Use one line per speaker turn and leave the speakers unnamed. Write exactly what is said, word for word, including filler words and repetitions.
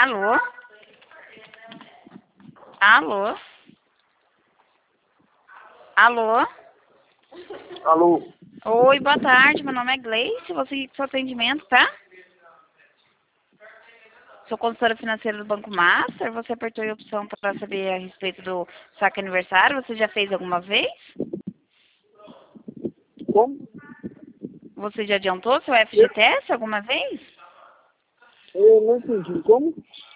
Alô? Alô? Alô?
Alô?
Oi, boa tarde. Meu nome é Gleice. Você seu atendimento, tá? Sou consultora financeira do Banco Master. Você apertou a opção para saber a respeito do saque aniversário. Você já fez alguma vez?
Como?
Você já adiantou seu F G T S alguma vez?
Eu não entendi. Como?